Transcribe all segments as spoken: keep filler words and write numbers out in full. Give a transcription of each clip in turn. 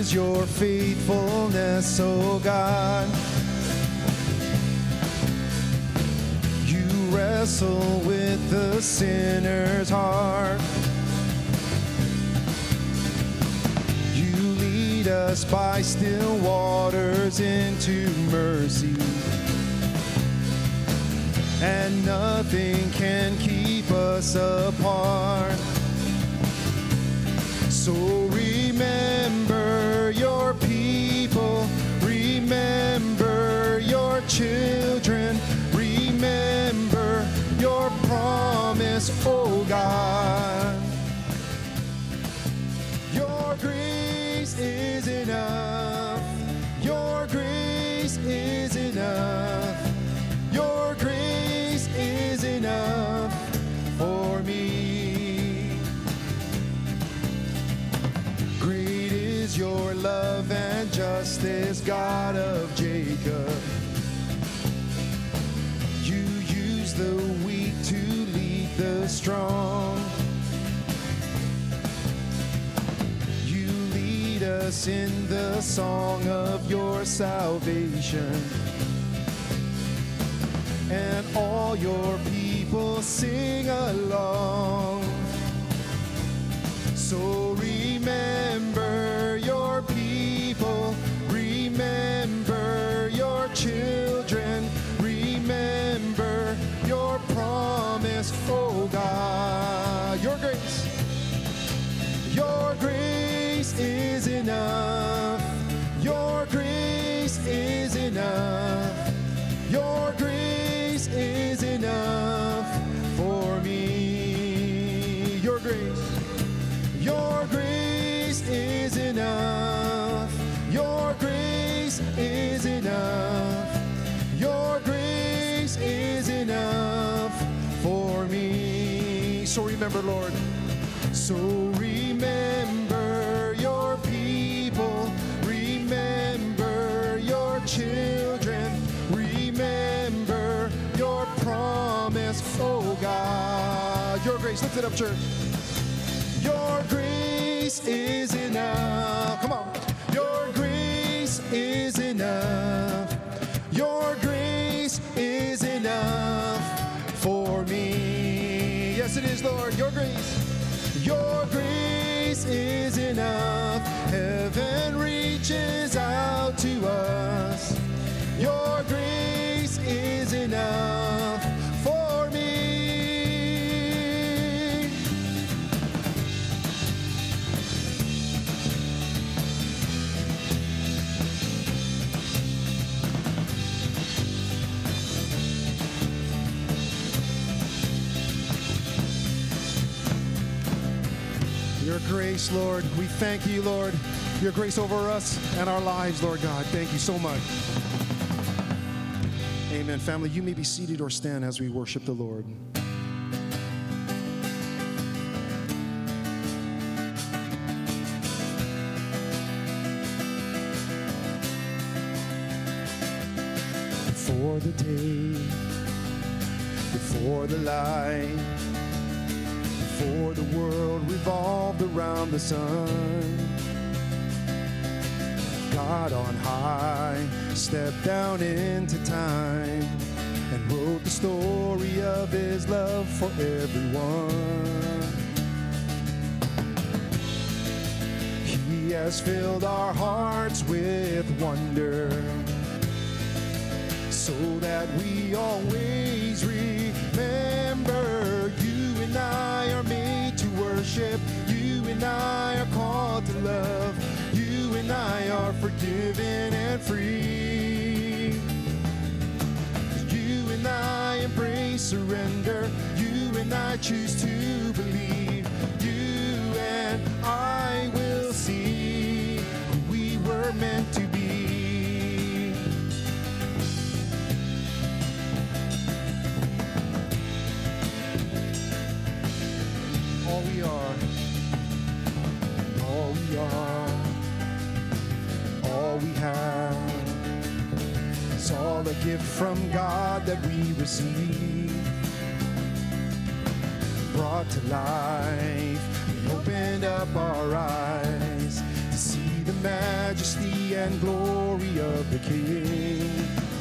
is your faithfulness, O God. You wrestle with the sinner's heart. You lead us by still waters into mercy, and nothing can keep us apart. So remember your people, remember your children, remember your promise, oh God. Your grace is enough, your grace is enough, your grace is enough for me. Great is your love and justice, God of Jacob. You use the weak to lead the strong. You lead us in the song of your salvation, and all your people sing along. So remember your people, remember your children, remember your promise, oh God. Your grace, your grace is enough, your grace is enough, your grace is enough for me. Your grace, your grace is enough, your grace is enough, your grace is enough for me. So remember, Lord, so remember your people, remember your children, remember your promise, oh God. Your grace, lift it up, church. Your grace is enough. Come on. Your grace is enough. Your grace is enough for me. Yes, it is, Lord. Your grace. Your grace is enough. Heaven reaches out to us. Your grace is enough for me. Your grace, Lord, we thank you, Lord. Your grace over us and our lives, Lord God. Thank you so much. Amen. Family, you may be seated or stand as we worship the Lord. Before the day, before the light, before the world revolved around the sun, God on high stepped down into time and wrote the story of his love for everyone. He has filled our hearts with wonder, so that we always remember. You and I are made to worship. You and I are called to love. You and I are forgiven and free. You and I embrace surrender. You and I choose to believe. You and I will see who we were meant to be. All we are, all we are, all we have, it's all a gift from God that we receive. Brought to life, we opened up our eyes to see the man and glory of the King.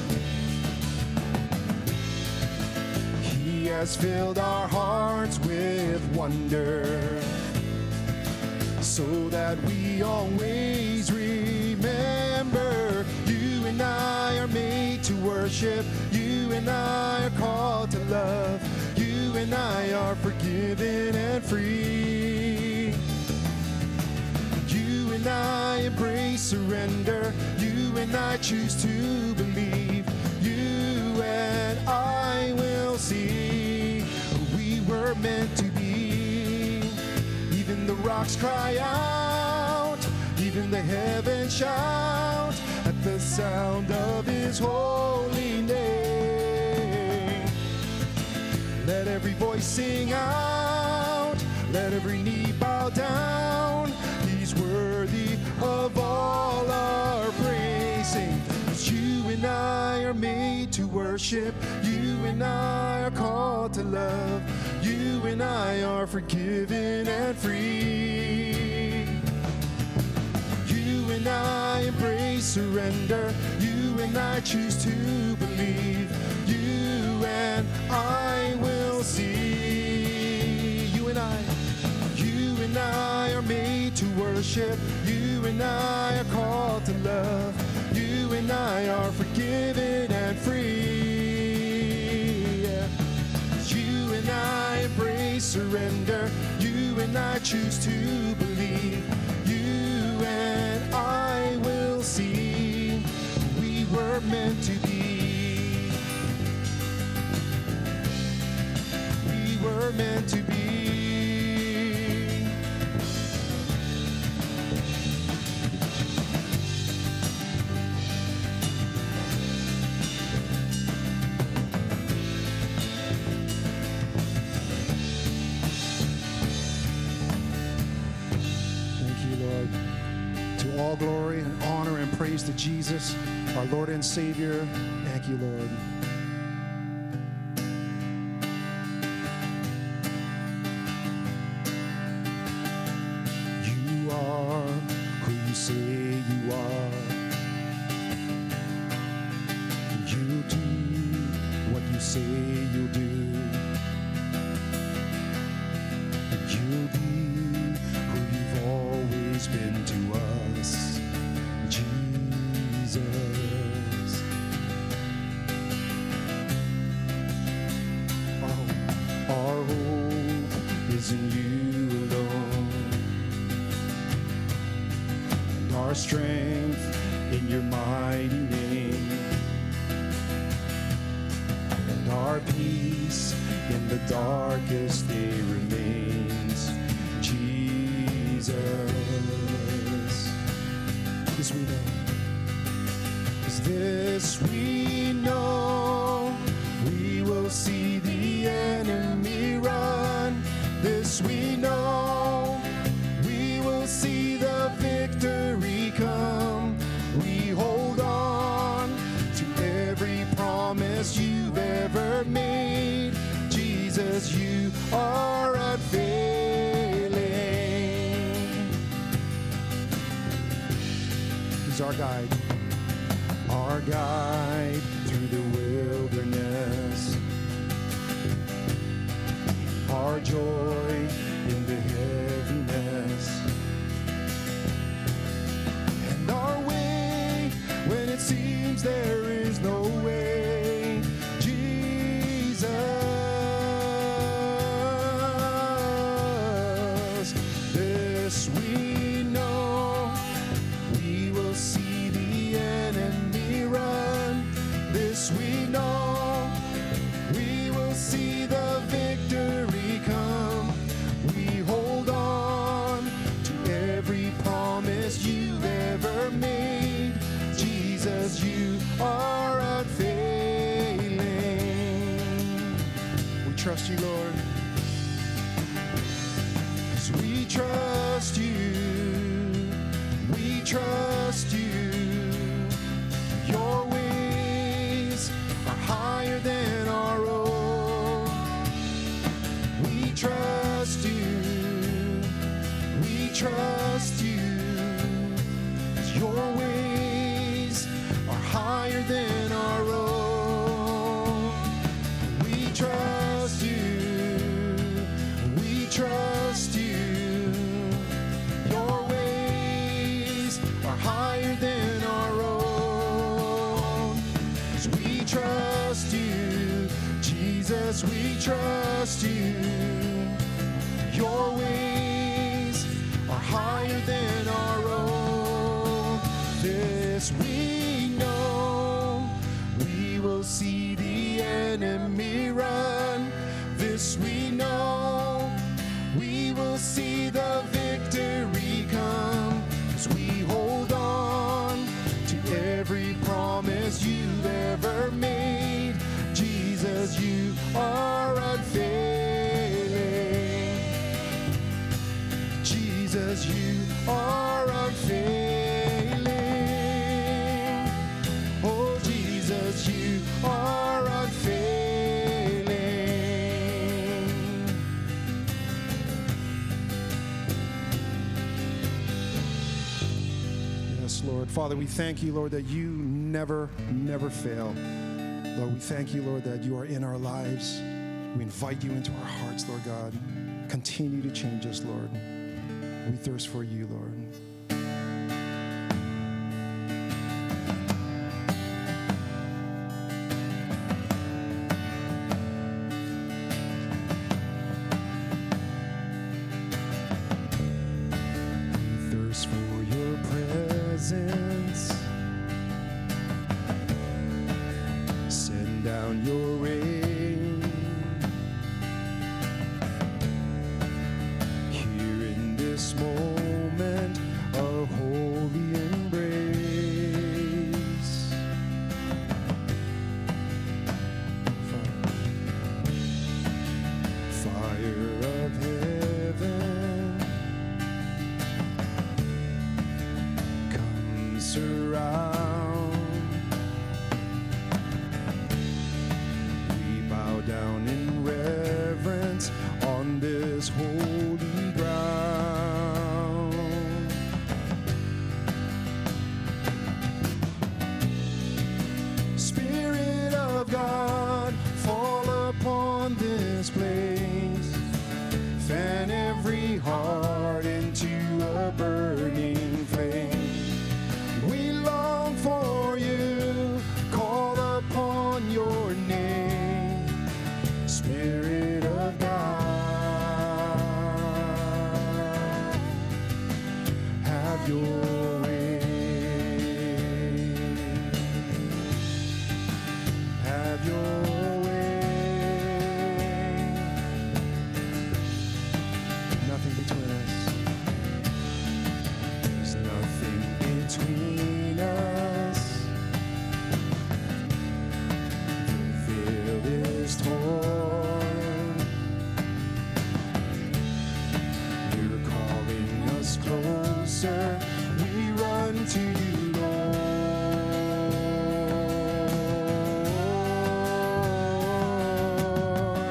He has filled our hearts with wonder, so that we always remember. You and I are made to worship. You and I are called to love. You and I are forgiven and free. You and I embrace surrender. You and I choose to believe. You and I will see who we were meant to be. Even the rocks cry out, even the heavens shout at the sound of his holy name. Let every voice sing out, let every knee bow down. He's worthy of all our praising. 'Cause you and I are made to worship. You and I are called to love. You and I are forgiven and free. You and I embrace surrender. You and I choose to believe. You and I will see. You and I, you and I are made to worship. You and I are called to love. You and I are forgiven and free. Yeah. You and I embrace surrender. You and I choose to believe. You and I will see who we were meant to be. We were meant to be. All glory and honor and praise to Jesus, our Lord and Savior. Thank you, Lord. You are who you say you are. You'll do what you say you'll do. And you'll be who you've always been to us. Jesus, our, our hope is in you alone, and our strength in your mighty name, and our peace in the darkest day remains. Jesus, this we know. This we know, we will see the enemy run. This we know, we will see the victory come. We hold on to every promise you've ever made. Jesus, you are unfailing. He's our guide. Our guide through the wilderness, our joy in the heaviness, and our way when it seems there is no way. Jesus, this we know, we will see the enemy run. This we know, we will see the victory come. We hold on to every promise you've ever made. Jesus, you are unfailing. We trust you, Lord, 'cause we trust you. We trust you. Your ways are higher than our own. We trust you. We trust you. Your ways Jesus, we trust you. Your ways are higher than our own. This we know, we will see the enemy run. This we know, we will see the victory come. 'Cause we hold on to every promise you've ever made. Jesus, you are unfailing. Jesus, you are unfailing. Oh, Jesus, you are unfailing. Yes, Lord. Father, we thank you, Lord, that you never, never fail. Lord, we thank you, Lord, that you are in our lives. We invite you into our hearts, Lord God. Continue to change us, Lord. We thirst for you, Lord. We thirst for your presence. Send down your rain here in this moment of holy embrace. Fire of heaven, come surround. Down in reverence on this holy ground. Spirit of God, fall upon this place. Fan every heart into a burning flame. We long for you, call upon your name. Spirit of God, have your way. Have your way. Nothing between us. There's nothing between us. The veil is torn. You're calling us closer. We run to you, Lord.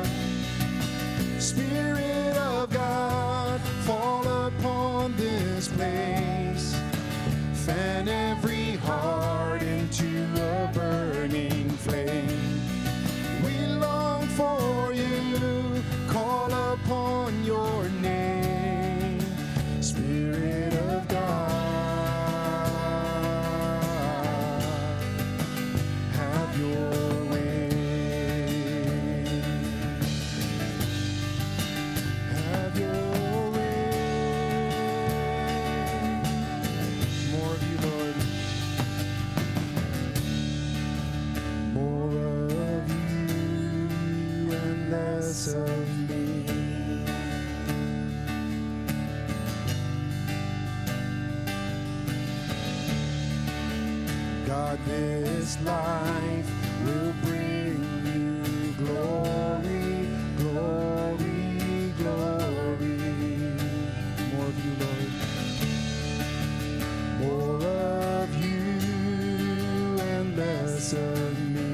Spirit of God, fall upon this place. Fan every heart into a burning flame. We long for you, call upon your name. Spirit of God, have your way. Have your way. More of you, Lord. More of you and less of me. God, this life will bring you glory, glory, glory. More of you, Lord. More of you and less of me.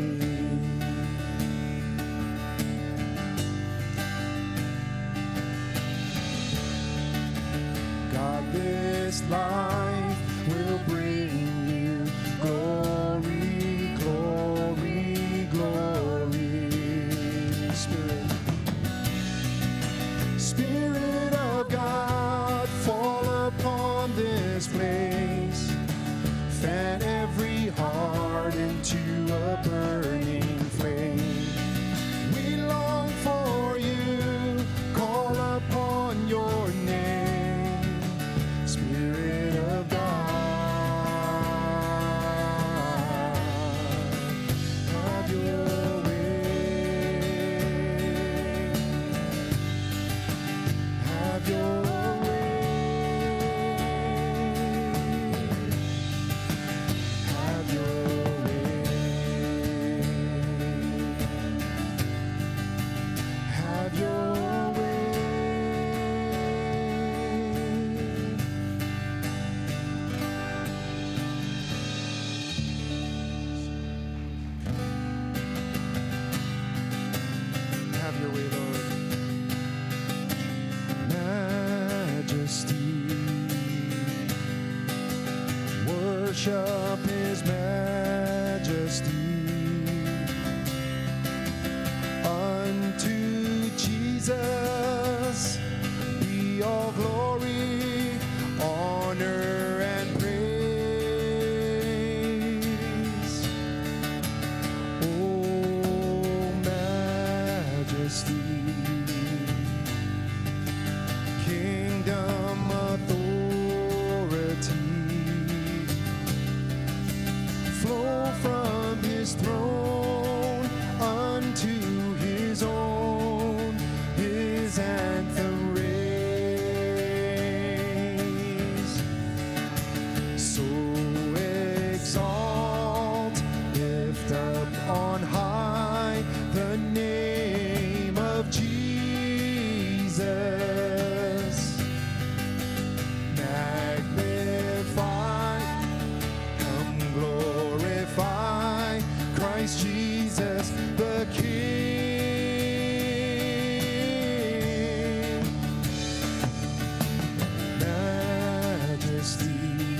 God, this life will bring you glory, glory, glory. Spirit, Spirit of God, fall upon this place. Fan every heart into a burning flame. We long worship his majesty. Unto Jesus be all glory, honor, and praise. Oh, majesty, kingdom, authority flow from his throne unto his own. His anthem raise. So exalt, lift up on high the name of Jesus. Magnify, come glorify Christ Jesus the King. Majesty,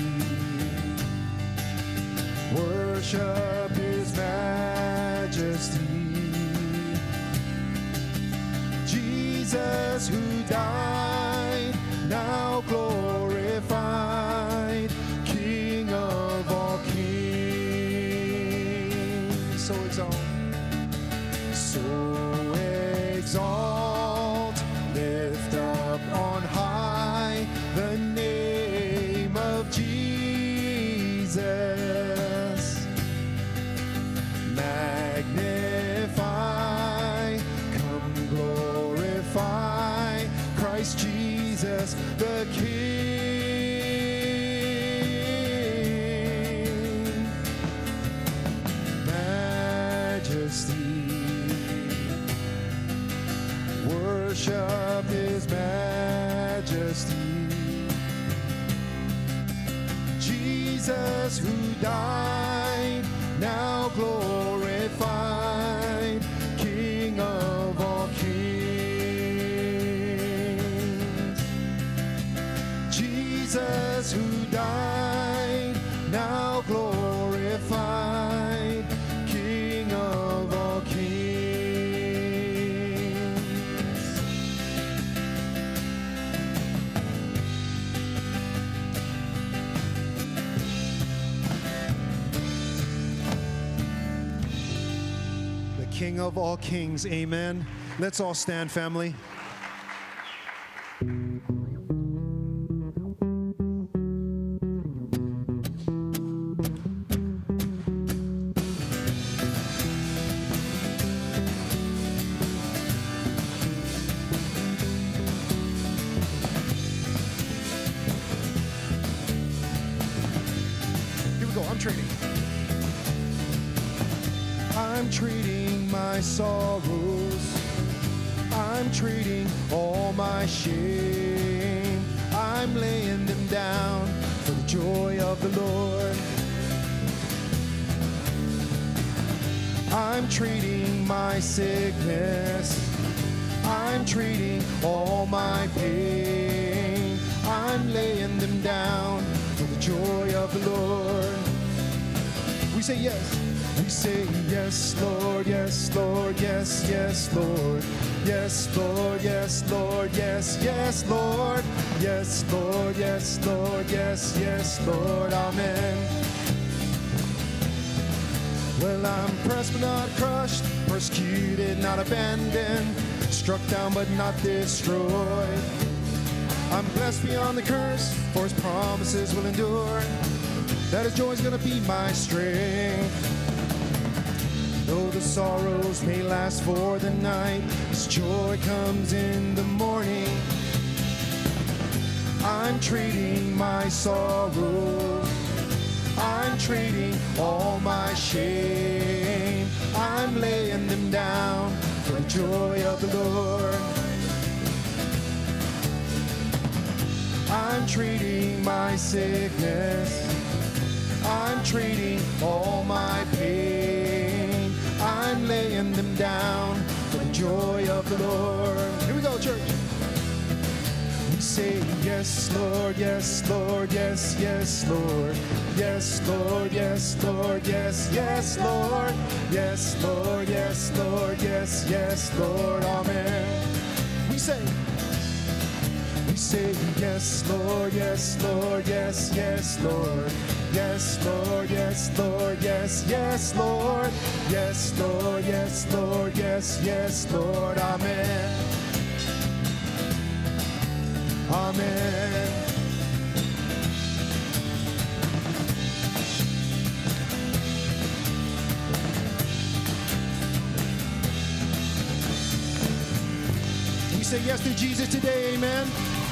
worship his majesty. Jesus who died, now glorified, King of all kings. So exalt, so exalt, lift up on high the name of Jesus. Magnify, come glorify Christ Jesus the King. Majesty, worship his majesty. Jesus who died, now glorified, King of all kings. Jesus who died, now glorified, King of all kings. The King of all kings, amen. Let's all stand, family. Here we go, I'm trading. I'm treating my sorrows, I'm treating all my shame, I'm laying them down for the joy of the Lord. I'm treating my sickness, I'm treating all my pain, I'm laying them down for the joy of the Lord. We say yes. We say yes, Lord, yes, Lord, yes, yes, Lord. Yes, Lord, yes, Lord, yes, yes, Lord. Yes, Lord, yes, Lord, yes, yes, Lord, amen. Well, I'm pressed but not crushed, persecuted, not abandoned, struck down but not destroyed. I'm blessed beyond the curse, for his promises will endure. That his joy is gonna be my strength. Though the sorrows may last for the night, his joy comes in the morning. I'm trading my sorrows, I'm trading all my shame, I'm laying them down for the joy of the Lord. I'm trading my sickness, I'm trading all my pain, I'm laying them down for the joy of the Lord. Here we go, church. We say yes, Lord, yes, Lord, yes, yes, Lord. Yes, Lord, yes, Lord, yes, yes, Lord. Yes, Lord, yes, Lord, yes, yes, Lord. Amen. We say, we say yes, Lord, yes, Lord, yes, yes, Lord. Yes, Lord, yes, Lord, yes, yes, Lord. Yes, Lord, yes, Lord, yes, yes, Lord. Amen. Amen. We say yes to Jesus today, amen.